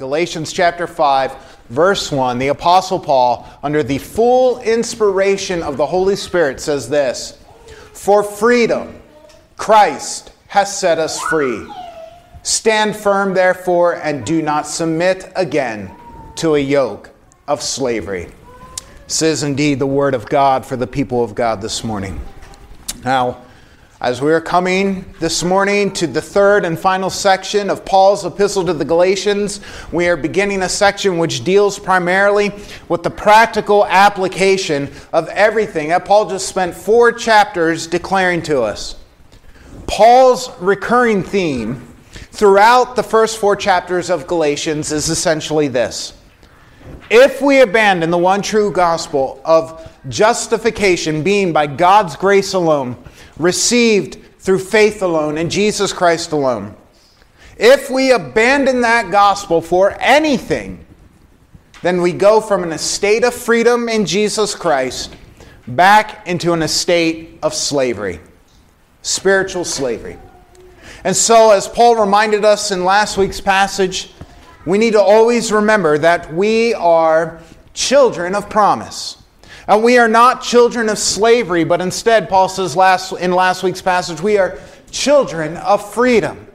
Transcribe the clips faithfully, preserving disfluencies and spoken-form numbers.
Galatians chapter five, verse one, the Apostle Paul, under the full inspiration of the Holy Spirit, says this: "For freedom, Christ has set us free. Stand firm, therefore, and do not submit again to a yoke of slavery." This is indeed the word of God for the people of God this morning. Now, as we are coming this morning to the third and final section of Paul's epistle to the Galatians, we are beginning a section which deals primarily with the practical application of everything that Paul just spent four chapters declaring to us. Paul's recurring theme throughout the first four chapters of Galatians is essentially this: if we abandon the one true gospel of justification being by God's grace alone, received through faith alone in Jesus Christ alone, if we abandon that gospel for anything, then we go from an estate of freedom in Jesus Christ back into an estate of slavery, spiritual slavery. And so, as Paul reminded us in last week's passage, we need to always remember that we are children of promise. And we are not children of slavery, but instead, Paul says last, in last week's passage, we are children of freedom.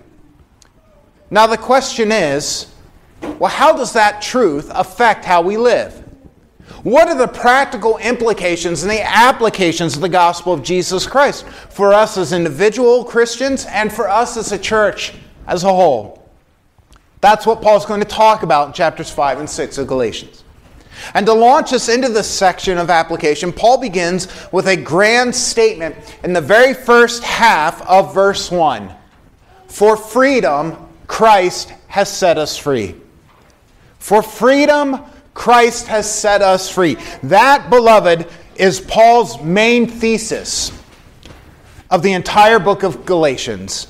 Now the question is, well, how does that truth affect how we live? What are the practical implications and the applications of the gospel of Jesus Christ for us as individual Christians and for us as a church as a whole? That's what Paul's going to talk about in chapters five and six of Galatians. And to launch us into this section of application, Paul begins with a grand statement in the very first half of verse one. For freedom, Christ has set us free. For freedom, Christ has set us free. That, beloved, is Paul's main thesis of the entire book of Galatians.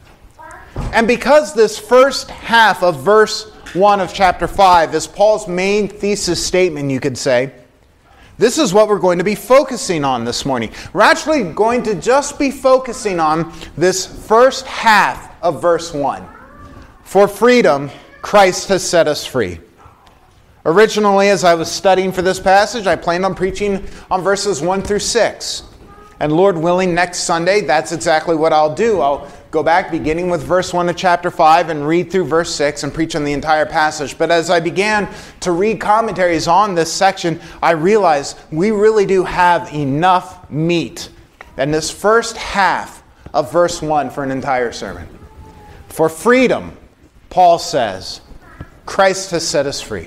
And because this first half of verse one of chapter five is Paul's main thesis statement, you could say, this is what we're going to be focusing on this morning. We're actually going to just be focusing on this first half of verse one. For freedom, Christ has set us free. Originally, as I was studying for this passage, I planned on preaching on verses one through six. And Lord willing, next Sunday, that's exactly what I'll do. I'll go back beginning with verse one of chapter five and read through verse six and preach on the entire passage. But as I began to read commentaries on this section, I realized we really do have enough meat in this first half of verse one for an entire sermon. For freedom, Paul says, Christ has set us free.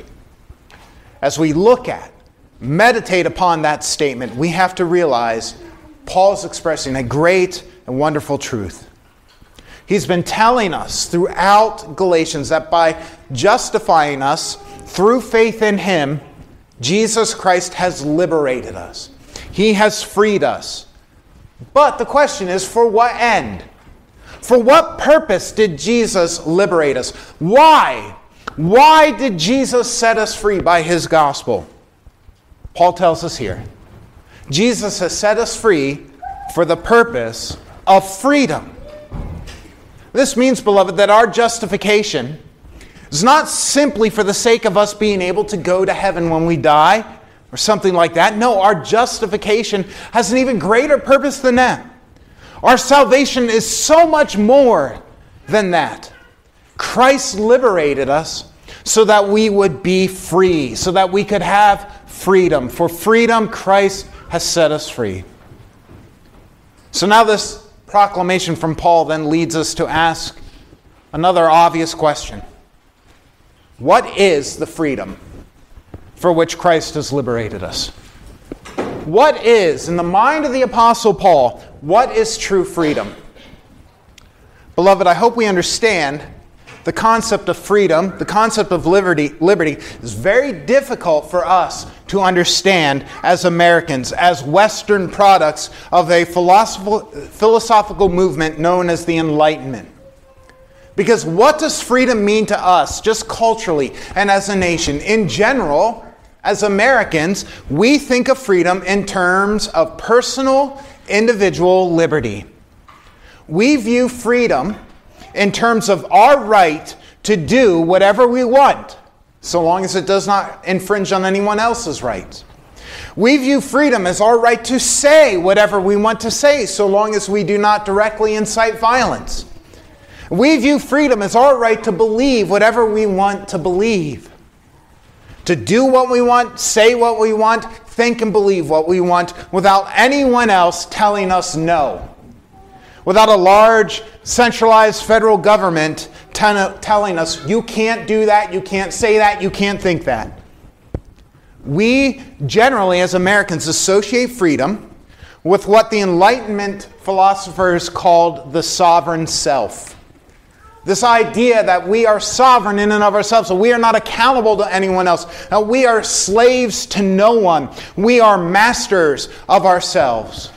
As we look at, meditate upon that statement, we have to realize Paul's expressing a great and wonderful truth. He's been telling us throughout Galatians that by justifying us through faith in Him, Jesus Christ has liberated us. He has freed us. But the question is, for what end? For what purpose did Jesus liberate us? Why? Why did Jesus set us free by His gospel? Paul tells us here. Jesus has set us free for the purpose of freedom. This means, beloved, that our justification is not simply for the sake of us being able to go to heaven when we die or something like that. No, our justification has an even greater purpose than that. Our salvation is so much more than that. Christ liberated us so that we would be free, so that we could have freedom. For freedom, Christ has set us free. So now this proclamation from Paul then leads us to ask another obvious question. What is the freedom for which Christ has liberated us? What is, in the mind of the Apostle Paul, what is true freedom? Beloved, I hope we understand the concept of freedom, the concept of liberty, liberty is very difficult for us to understand as Americans, as Western products of a philosophical, philosophical movement known as the Enlightenment. Because what does freedom mean to us, just culturally and as a nation? In general, as Americans, we think of freedom in terms of personal, individual liberty. We view freedom in terms of our right to do whatever we want so long as it does not infringe on anyone else's rights. We view freedom as our right to say whatever we want to say, so long as we do not directly incite violence. We view freedom as our right to believe whatever we want to believe. To do what we want, say what we want, think and believe what we want, without anyone else telling us no. Without a large, centralized federal government ten- telling us, you can't do that, you can't say that, you can't think that. We generally, as Americans, associate freedom with what the Enlightenment philosophers called the sovereign self. This idea that we are sovereign in and of ourselves, so we are not accountable to anyone else. Now, we are slaves to no one. We are masters of ourselves.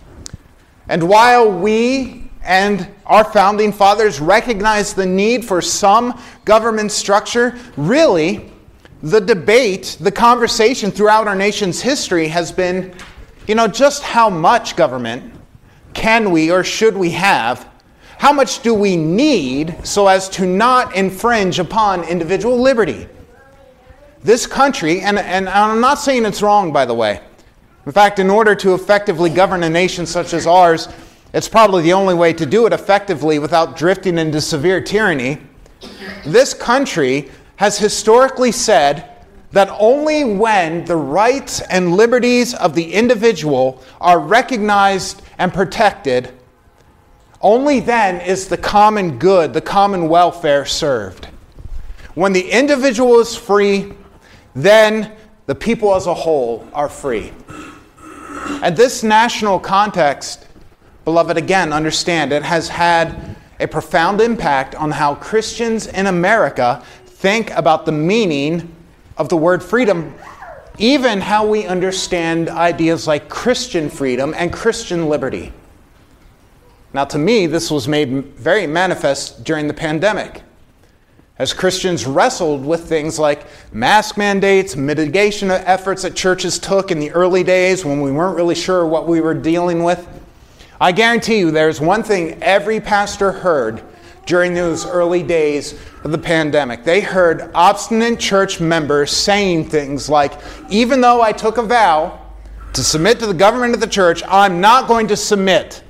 And while we and our founding fathers recognize the need for some government structure, really, the debate, the conversation throughout our nation's history has been, you know, just how much government can we or should we have? How much do we need so as to not infringe upon individual liberty? This country, and, and I'm not saying it's wrong, by the way. In fact, in order to effectively govern a nation such as ours, it's probably the only way to do it effectively without drifting into severe tyranny. This country has historically said that only when the rights and liberties of the individual are recognized and protected, only then is the common good, the common welfare served. When the individual is free, then the people as a whole are free. And this national context, beloved, again, understand, it has had a profound impact on how Christians in America think about the meaning of the word freedom, even how we understand ideas like Christian freedom and Christian liberty. Now, to me, this was made very manifest during the pandemic, as Christians wrestled with things like mask mandates, mitigation efforts that churches took in the early days when we weren't really sure what we were dealing with. I guarantee you there's one thing every pastor heard during those early days of the pandemic. They heard obstinate church members saying things like, even though I took a vow to submit to the government of the church, I'm not going to submit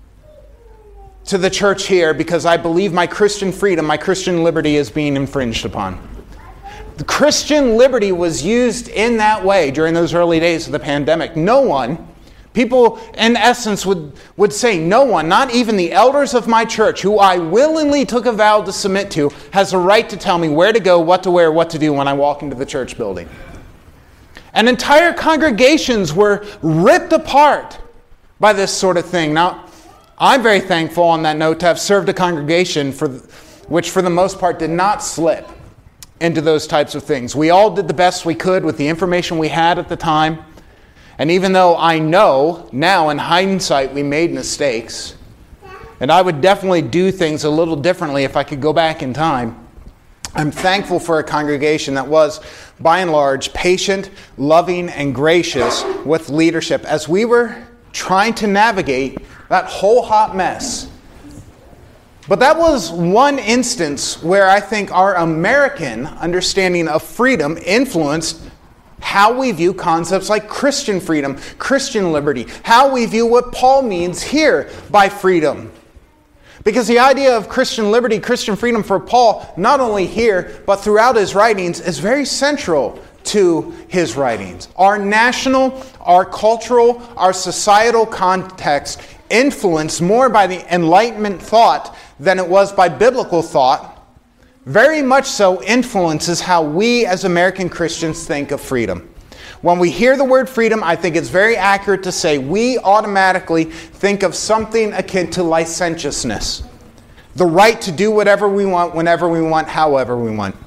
to the church here because I believe my Christian freedom, my Christian liberty is being infringed upon. The Christian liberty was used in that way during those early days of the pandemic. No one, people in essence would, would say, no one, not even the elders of my church, who I willingly took a vow to submit to, has a right to tell me where to go, what to wear, what to do when I walk into the church building. And entire congregations were ripped apart by this sort of thing. Now, I'm very thankful on that note to have served a congregation for which for the most part did not slip into those types of things. We all did the best we could with the information we had at the time. And even though I know now in hindsight we made mistakes, and I would definitely do things a little differently if I could go back in time, I'm thankful for a congregation that was, by and large, patient, loving, and gracious with leadership as we were trying to navigate that whole hot mess. But that was one instance where I think our American understanding of freedom influenced how we view concepts like Christian freedom, Christian liberty, how we view what Paul means here by freedom. Because the idea of Christian liberty, Christian freedom for Paul, not only here, but throughout his writings, is very central to his writings. Our national, our cultural, our societal context influenced more by the Enlightenment thought than it was by biblical thought, very much so influences how we as American Christians think of freedom. When we hear the word freedom, I think it's very accurate to say we automatically think of something akin to licentiousness. The right to do whatever we want, whenever we want, however we want.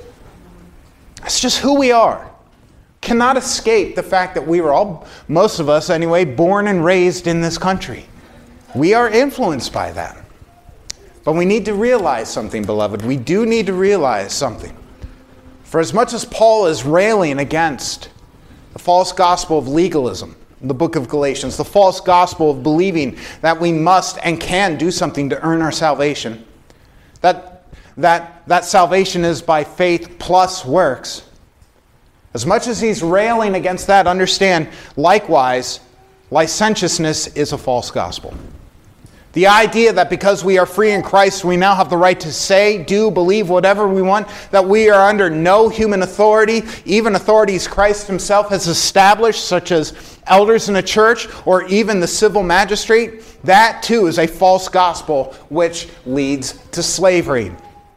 It's just who we are. Cannot escape the fact that we were all, most of us anyway, born and raised in this country. We are influenced by that. But we need to realize something, beloved. We do need to realize something. For as much as Paul is railing against the false gospel of legalism, in the book of Galatians, the false gospel of believing that we must and can do something to earn our salvation, that that, that salvation is by faith plus works, as much as he's railing against that, understand, likewise, licentiousness is a false gospel. The idea that because we are free in Christ, we now have the right to say, do, believe whatever we want, that we are under no human authority, even authorities Christ himself has established, such as elders in a church or even the civil magistrate, that too is a false gospel which leads to slavery.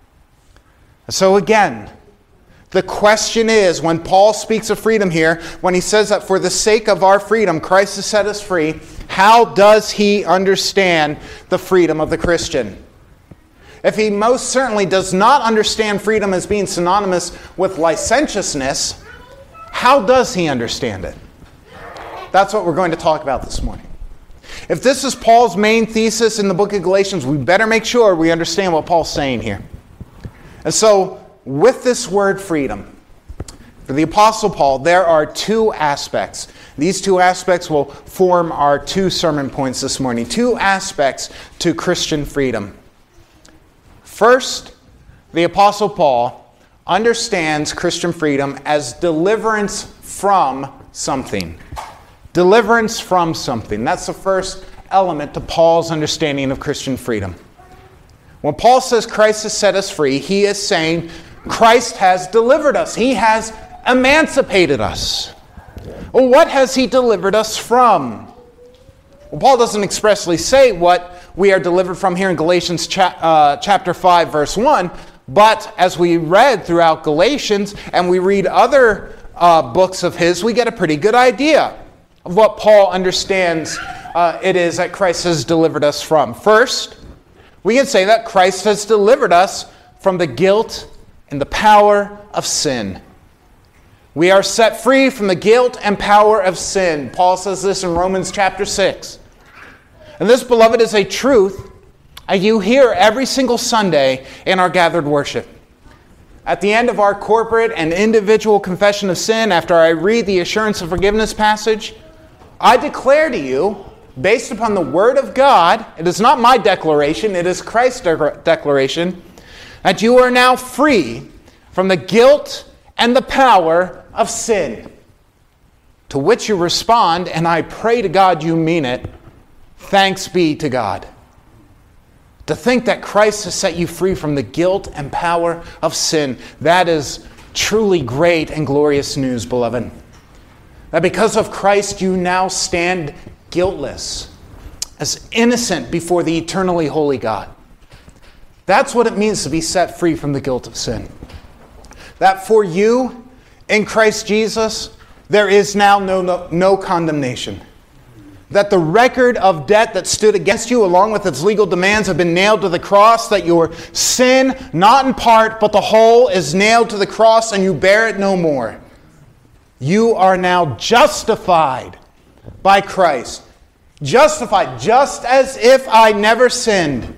So again, the question is, when Paul speaks of freedom here, when he says that for the sake of our freedom, Christ has set us free, how does he understand the freedom of the Christian? If he most certainly does not understand freedom as being synonymous with licentiousness, how does he understand it? That's what we're going to talk about this morning. If this is Paul's main thesis in the book of Galatians, we better make sure we understand what Paul's saying here. And so, with this word freedom, for the Apostle Paul, there are two aspects. These two aspects will form our two sermon points this morning. Two aspects to Christian freedom. First, the Apostle Paul understands Christian freedom as deliverance from something. Deliverance from something. That's the first element to Paul's understanding of Christian freedom. When Paul says Christ has set us free, he is saying Christ has delivered us. He has emancipated us. Well, what has he delivered us from? Well, Paul doesn't expressly say what we are delivered from here in Galatians cha- uh, chapter five, verse one, but as we read throughout Galatians and we read other uh, books of his, we get a pretty good idea of what Paul understands uh, it is that Christ has delivered us from. First, we can say that Christ has delivered us from the guilt and the power of sin. We are set free from the guilt and power of sin. Paul says this in Romans chapter six. And this, beloved, is a truth you hear every single Sunday in our gathered worship. At the end of our corporate and individual confession of sin, after I read the assurance of forgiveness passage, I declare to you, based upon the Word of God, it is not my declaration, it is Christ's de- declaration, that you are now free from the guilt and the power of sin. To which you respond, and I pray to God you mean it, thanks be to God. To think that Christ has set you free from the guilt and power of sin, that is truly great and glorious news, beloved. That because of Christ you now stand guiltless, as innocent before the eternally holy God. That's what it means to be set free from the guilt of sin. That for you, in Christ Jesus, there is now no, no, no condemnation. That the record of debt that stood against you, along with its legal demands, have been nailed to the cross. That your sin, not in part, but the whole, is nailed to the cross, and you bear it no more. You are now justified by Christ. Justified, just as if I never sinned.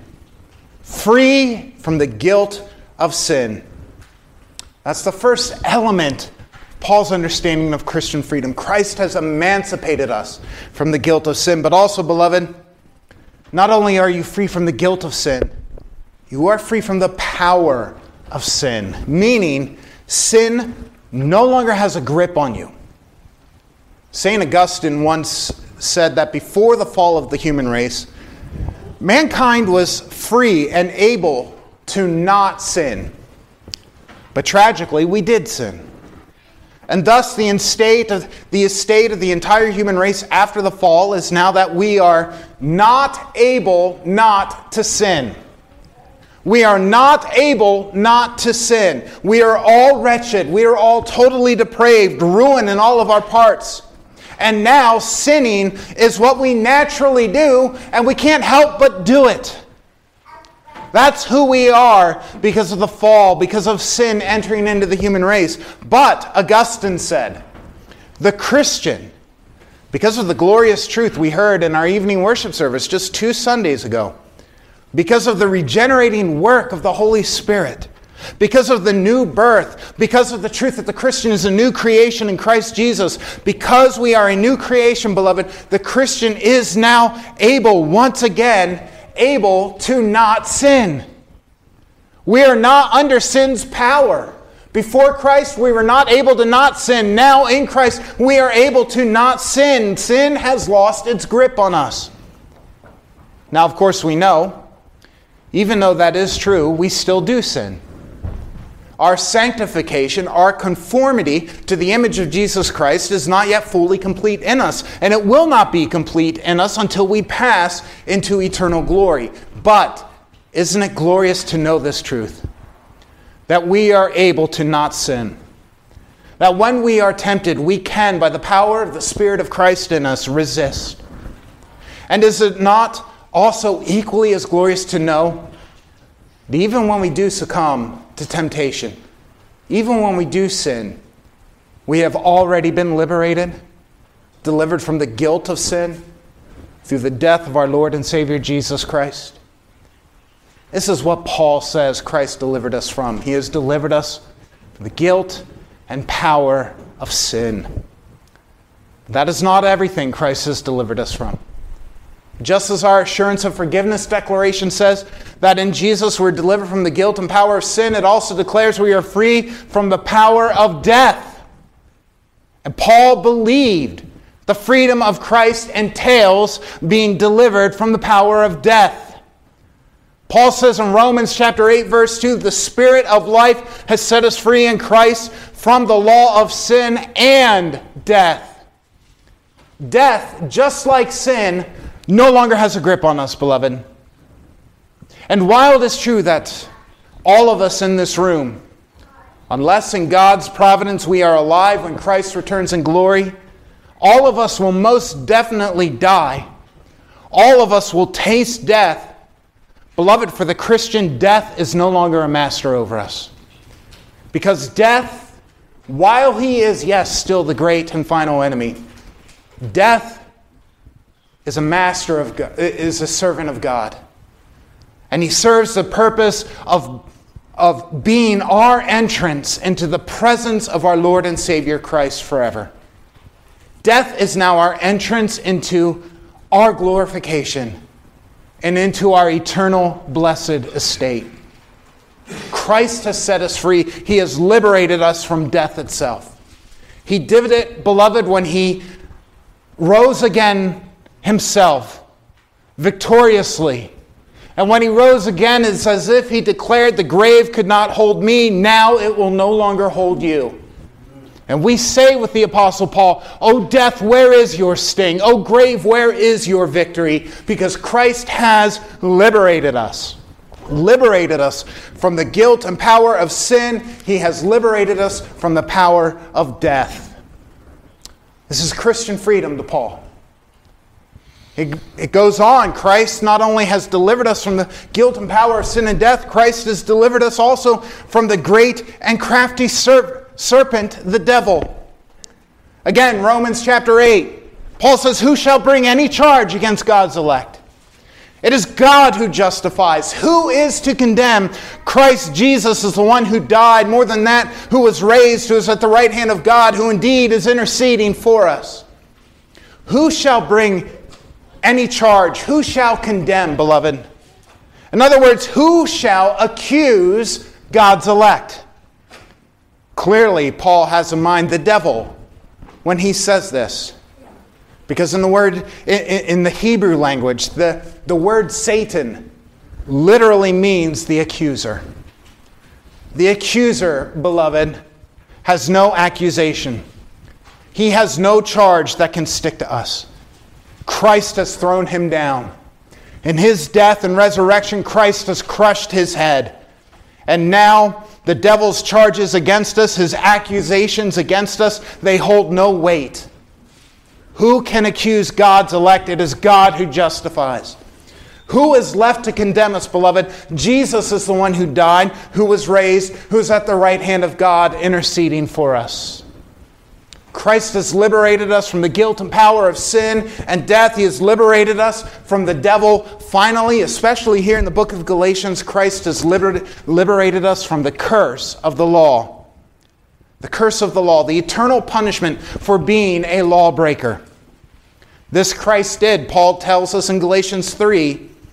Free from the guilt of sin. That's the first element of Paul's understanding of Christian freedom. Christ has emancipated us from the guilt of sin. But also, beloved, not only are you free from the guilt of sin, you are free from the power of sin. Meaning, sin no longer has a grip on you. Saint Augustine once said that before the fall of the human race, mankind was free and able to not sin. But tragically, we did sin. And thus the estate of the estate of the entire human race after the fall is now that we are not able not to sin. We are not able not to sin. We are all wretched. We are all totally depraved, ruined in all of our parts. And now sinning is what we naturally do, and we can't help but do it. That's who we are because of the fall, because of sin entering into the human race. But, Augustine said, the Christian, because of the glorious truth we heard in our evening worship service just two Sundays ago, because of the regenerating work of the Holy Spirit, because of the new birth, because of the truth that the Christian is a new creation in Christ Jesus, because we are a new creation, beloved, the Christian is now able, once again, able to not sin. We are not under sin's power. Before Christ, we were not able to not sin. Now in Christ, we are able to not sin. Sin has lost its grip on us. Now, of course, we know, even though that is true, we still do sin. Our sanctification, our conformity to the image of Jesus Christ is not yet fully complete in us. And it will not be complete in us until we pass into eternal glory. But isn't it glorious to know this truth? That we are able to not sin. That when we are tempted, we can, by the power of the Spirit of Christ in us, resist. And is it not also equally as glorious to know that even when we do succumb to temptation, even when we do sin, we have already been liberated, delivered from the guilt of sin through the death of our Lord and Savior Jesus Christ? This is what Paul says Christ delivered us from. He has delivered us from the guilt and power of sin. That is not everything Christ has delivered us from. Just as our assurance of forgiveness declaration says that in Jesus we're delivered from the guilt and power of sin, it also declares we are free from the power of death. And Paul believed the freedom of Christ entails being delivered from the power of death. Paul says in Romans chapter eight, verse two, the Spirit of life has set us free in Christ from the law of sin and death. Death, just like sin, no longer has a grip on us, beloved. And while it is true that all of us in this room, unless in God's providence we are alive when Christ returns in glory, all of us will most definitely die. All of us will taste death. Beloved, for the Christian, death is no longer a master over us. Because death, while he is, yes, still the great and final enemy, death is a master of God, is a servant of God. And he serves the purpose of, of being our entrance into the presence of our Lord and Savior Christ forever. Death is now our entrance into our glorification and into our eternal blessed estate. Christ has set us free. He has liberated us from death itself. He did it, beloved, when he rose again himself victoriously. And when he rose again, it's as if he declared, the grave could not hold me, now it will no longer hold you. And we say with the Apostle Paul, O death, where is your sting? O grave, where is your victory? Because Christ has liberated us. Liberated us from the guilt and power of sin. He has liberated us from the power of death. This is Christian freedom to Paul. It, it goes on. Christ not only has delivered us from the guilt and power of sin and death, Christ has delivered us also from the great and crafty serp- serpent, the devil. Again, Romans chapter eight. Paul says, who shall bring any charge against God's elect? It is God who justifies. Who is to condemn? Christ Jesus is the one who died. More than that, who was raised, who is at the right hand of God, who indeed is interceding for us. Who shall bring any charge? Who shall condemn, beloved? In other words, who shall accuse God's elect? Clearly, Paul has in mind the devil when he says this. Because in the word, in the Hebrew language, the, the word Satan literally means the accuser. The accuser, beloved, has no accusation. He has no charge that can stick to us. Christ has thrown him down. In his death and resurrection, Christ has crushed his head. And now the devil's charges against us, his accusations against us, they hold no weight. Who can accuse God's elect? It is God who justifies. Who is left to condemn us, beloved? Jesus is the one who died, who was raised, who is at the right hand of God interceding for us. Christ has liberated us from the guilt and power of sin and death. He has liberated us from the devil. Finally, especially here in the book of Galatians, Christ has liber- liberated us from the curse of the law. The curse of the law, the eternal punishment for being a lawbreaker. This Christ did, Paul tells us in Galatians three,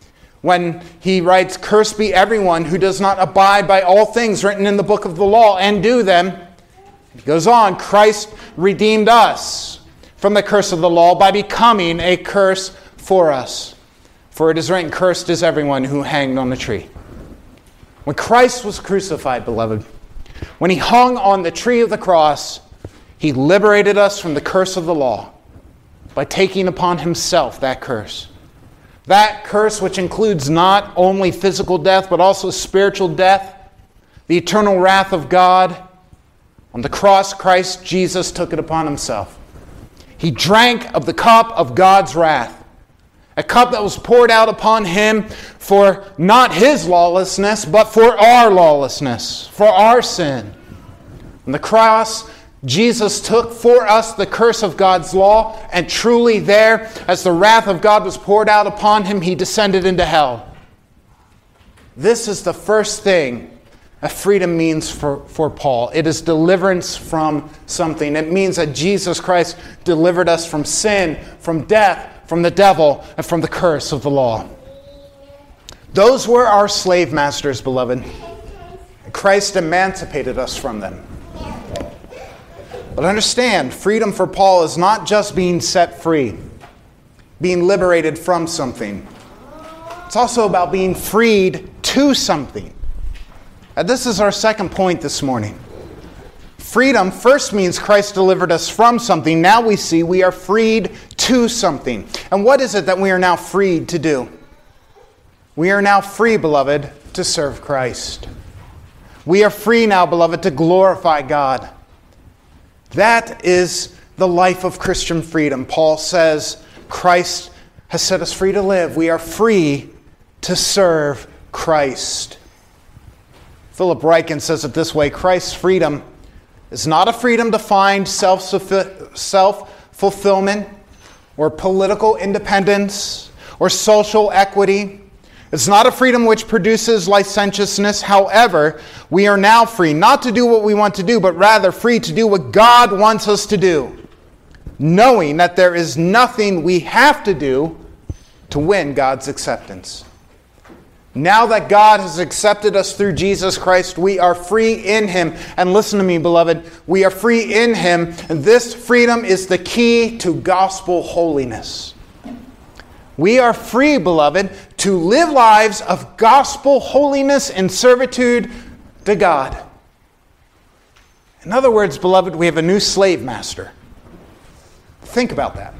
when he writes, "Cursed be everyone who does not abide by all things written in the book of the law and do them." He goes on, Christ redeemed us from the curse of the law by becoming a curse for us. For it is written, "Cursed is everyone who hanged on a tree." When Christ was crucified, beloved, when he hung on the tree of the cross, he liberated us from the curse of the law by taking upon himself that curse. That curse which includes not only physical death, but also spiritual death, the eternal wrath of God. On the cross, Christ Jesus took it upon himself. He drank of the cup of God's wrath, a cup that was poured out upon him for not his lawlessness, but for our lawlessness, for our sin. On the cross, Jesus took for us the curse of God's law, and truly there, as the wrath of God was poured out upon him, he descended into hell. This is the first thing that freedom means for, for Paul. It is deliverance from something. It means that Jesus Christ delivered us from sin, from death, from the devil, and from the curse of the law. Those were our slave masters, beloved. Christ emancipated us from them. But understand, freedom for Paul is not just being set free, being liberated from something. It's also about being freed to something. And this is our second point this morning. Freedom first means Christ delivered us from something. Now we see we are freed to something. And what is it that we are now freed to do? We are now free, beloved, to serve Christ. We are free now, beloved, to glorify God. That is the life of Christian freedom. Paul says Christ has set us free to live. We are free to serve Christ. Philip Ryken says it this way: Christ's freedom is not a freedom to find self-fulfillment or political independence or social equity. It's not a freedom which produces licentiousness. However, we are now free not to do what we want to do, but rather free to do what God wants us to do, knowing that there is nothing we have to do to win God's acceptance. Now that God has accepted us through Jesus Christ, we are free in him. And listen to me, beloved, we are free in him. And this freedom is the key to gospel holiness. We are free, beloved, to live lives of gospel holiness and servitude to God. In other words, beloved, we have a new slave master. Think about that.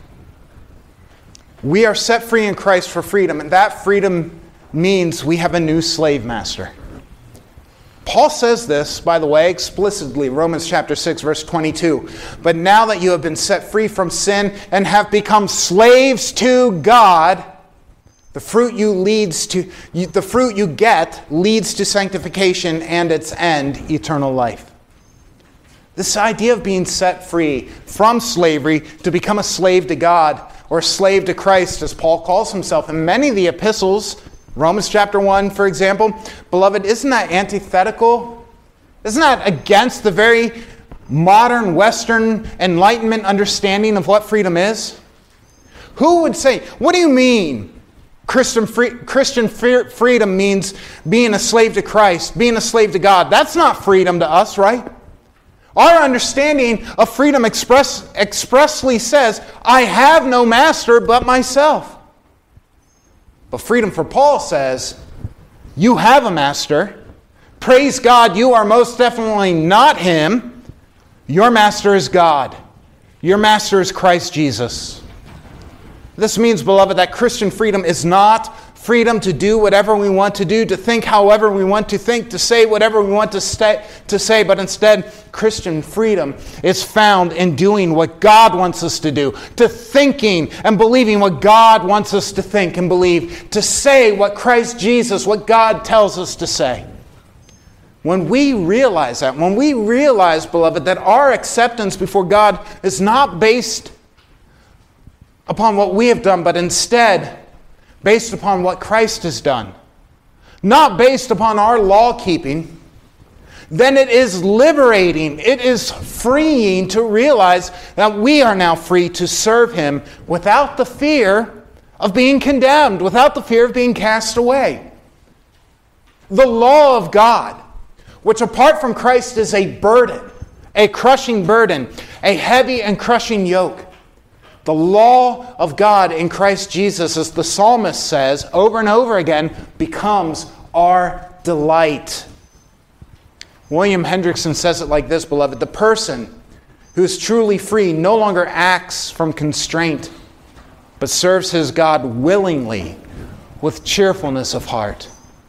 We are set free in Christ for freedom, and that freedom means we have a new slave master. Paul says this, by the way, explicitly, Romans chapter six, verse twenty-two. But now that you have been set free from sin and have become slaves to God, the fruit you leads to you, the fruit you get leads to sanctification and its end, eternal life. This idea of being set free from slavery to become a slave to God or a slave to Christ, as Paul calls himself in many of the epistles, Romans chapter one, for example, beloved, isn't that antithetical? Isn't that against the very modern Western Enlightenment understanding of what freedom is? Who would say, what do you mean Christian, free, Christian free, freedom means being a slave to Christ, being a slave to God? That's not freedom to us, right? Our understanding of freedom express, expressly says, I have no master but myself. But freedom for Paul says, you have a master. Praise God, you are most definitely not him. Your master is God. Your master is Christ Jesus. This means, beloved, that Christian freedom is not freedom to do whatever we want to do, to think however we want to think, to say whatever we want to, stay, to say, but instead, Christian freedom is found in doing what God wants us to do, to thinking and believing what God wants us to think and believe, to say what Christ Jesus, what God tells us to say. When we realize that, when we realize, beloved, that our acceptance before God is not based upon what we have done, but instead based upon what Christ has done, not based upon our law-keeping, then it is liberating, it is freeing to realize that we are now free to serve him without the fear of being condemned, without the fear of being cast away. The law of God, which apart from Christ is a burden, a crushing burden, a heavy and crushing yoke. The law of God in Christ Jesus, as the psalmist says over and over again, becomes our delight. William Hendrickson says it like this, beloved: the person who is truly free no longer acts from constraint, but serves his God willingly with cheerfulness of heart.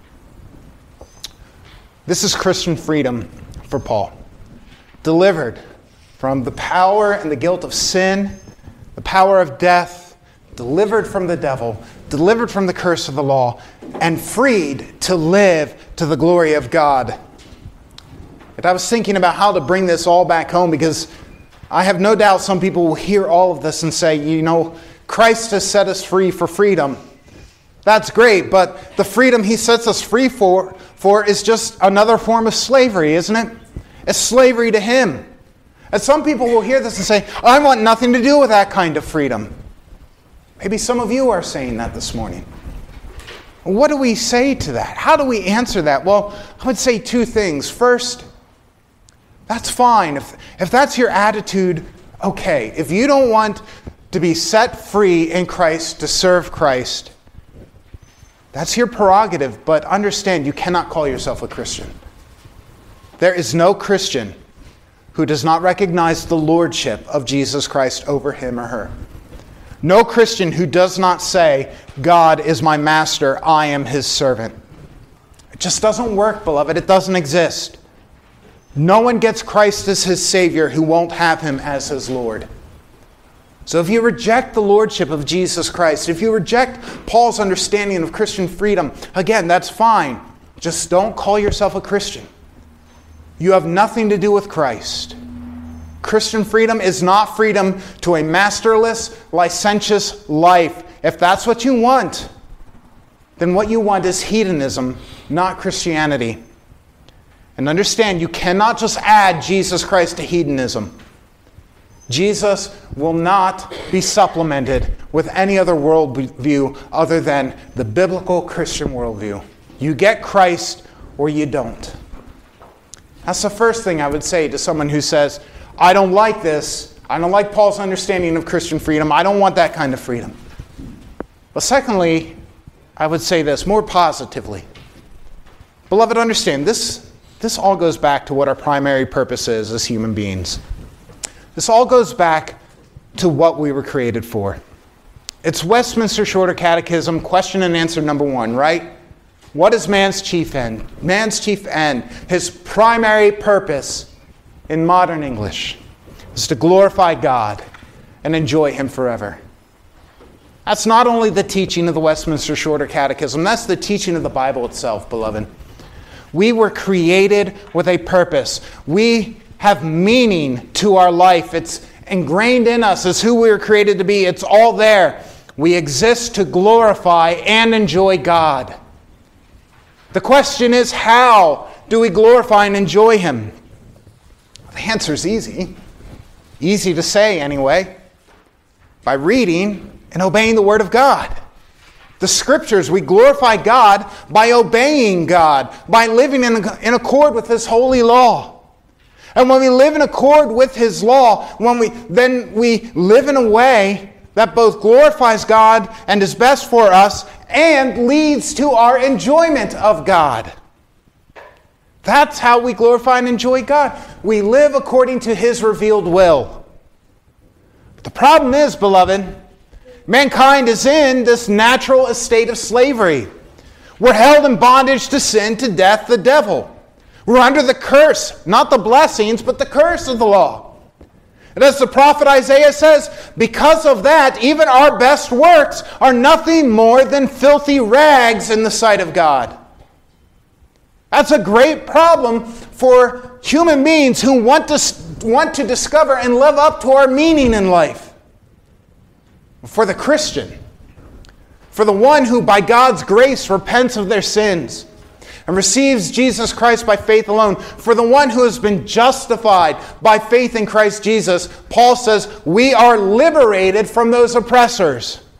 This is Christian freedom for Paul. Delivered from the power and the guilt of sin, the power of death, delivered from the devil, delivered from the curse of the law, and freed to live to the glory of God. And I was thinking about how to bring this all back home, because I have no doubt some people will hear all of this and say, you know, Christ has set us free for freedom. That's great, but the freedom he sets us free for, for is just another form of slavery, isn't it? It's slavery to him. And some people will hear this and say, I want nothing to do with that kind of freedom. Maybe some of you are saying that this morning. What do we say to that? How do we answer that? Well, I would say two things. First, that's fine. If, if that's your attitude, okay. If you don't want to be set free in Christ to serve Christ, that's your prerogative, but understand you cannot call yourself a Christian. There is no Christian who does not recognize the lordship of Jesus Christ over him or her. No Christian who does not say, God is my master, I am his servant. It just doesn't work, beloved. It doesn't exist. No one gets Christ as his Savior who won't have him as his Lord. So if you reject the lordship of Jesus Christ, if you reject Paul's understanding of Christian freedom, again, that's fine. Just don't call yourself a Christian. You have nothing to do with Christ. Christian freedom is not freedom to a masterless, licentious life. If that's what you want, then what you want is hedonism, not Christianity. And understand, you cannot just add Jesus Christ to hedonism. Jesus will not be supplemented with any other worldview other than the biblical Christian worldview. You get Christ or you don't. That's the first thing I would say to someone who says, I don't like this. I don't like Paul's understanding of Christian freedom. I don't want that kind of freedom. But secondly, I would say this more positively. Beloved, understand, this, this all goes back to what our primary purpose is as human beings. This all goes back to what we were created for. It's Westminster Shorter Catechism, question and answer number one, right? What is man's chief end? Man's chief end, his primary purpose in modern English, is to glorify God and enjoy him forever. That's not only the teaching of the Westminster Shorter Catechism, that's the teaching of the Bible itself, beloved. We were created with a purpose. We have meaning to our life. It's ingrained in us as who we were created to be. It's all there. We exist to glorify and enjoy God. The question is, how do we glorify and enjoy him? The answer is easy. Easy to say anyway. By reading and obeying the Word of God. The Scriptures, we glorify God by obeying God, by living in, in accord with his holy law. And when we live in accord with his law, when we then we live in a way that both glorifies God and is best for us and leads to our enjoyment of God. That's how we glorify and enjoy God. We live according to his revealed will. But the problem is, beloved, mankind is in this natural estate of slavery. We're held in bondage to sin, to death, the devil. We're under the curse, not the blessings, but the curse of the law. And as the prophet Isaiah says, because of that, even our best works are nothing more than filthy rags in the sight of God. That's a great problem for human beings who want to, want to discover and live up to our meaning in life. For the Christian, for the one who by God's grace repents of their sins and receives Jesus Christ by faith alone, for the one who has been justified by faith in Christ Jesus, Paul says, we are liberated from those oppressors.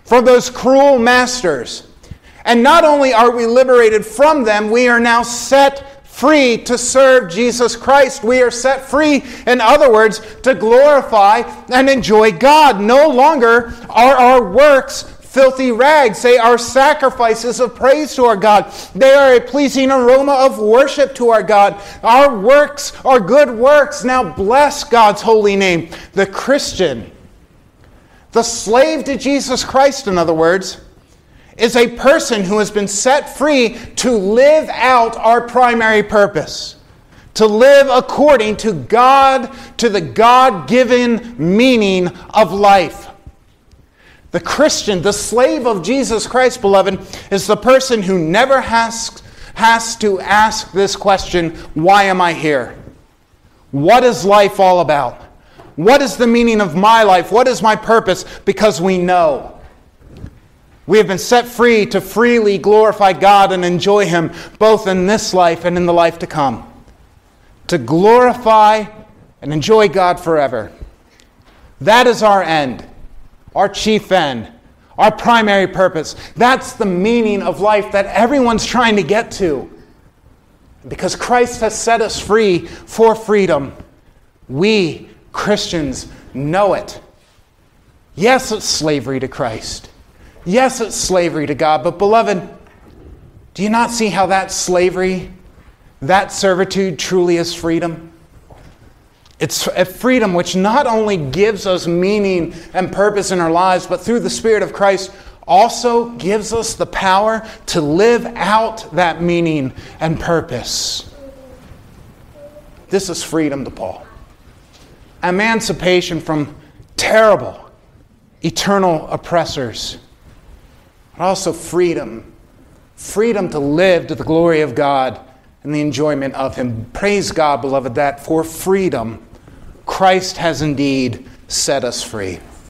from those cruel masters. And not only are we liberated from them, we are now set free to serve Jesus Christ. We are set free, in other words, to glorify and enjoy God. No longer are our works filthy rags. They are sacrifices of praise to our God. They are a pleasing aroma of worship to our God. Our works are good works. Now bless God's holy name. The Christian, the slave to Jesus Christ, in other words, is a person who has been set free to live out our primary purpose. To live according to God, to the God-given meaning of life. The Christian, the slave of Jesus Christ, beloved, is the person who never has, has to ask this question, why am I here? What is life all about? What is the meaning of my life? What is my purpose? Because we know. We have been set free to freely glorify God and enjoy Him both in this life and in the life to come. To glorify and enjoy God forever. That is our end. Our chief end, our primary purpose. That's the meaning of life that everyone's trying to get to. Because Christ has set us free for freedom. We, Christians, know it. Yes, it's slavery to Christ. Yes, it's slavery to God. But beloved, do you not see how that slavery, that servitude truly is freedom? It's a freedom which not only gives us meaning and purpose in our lives, but through the Spirit of Christ also gives us the power to live out that meaning and purpose. This is freedom to Paul. Emancipation from terrible, eternal oppressors. But also freedom. Freedom to live to the glory of God and the enjoyment of Him. Praise God, beloved, that for freedom, Christ has indeed set us free.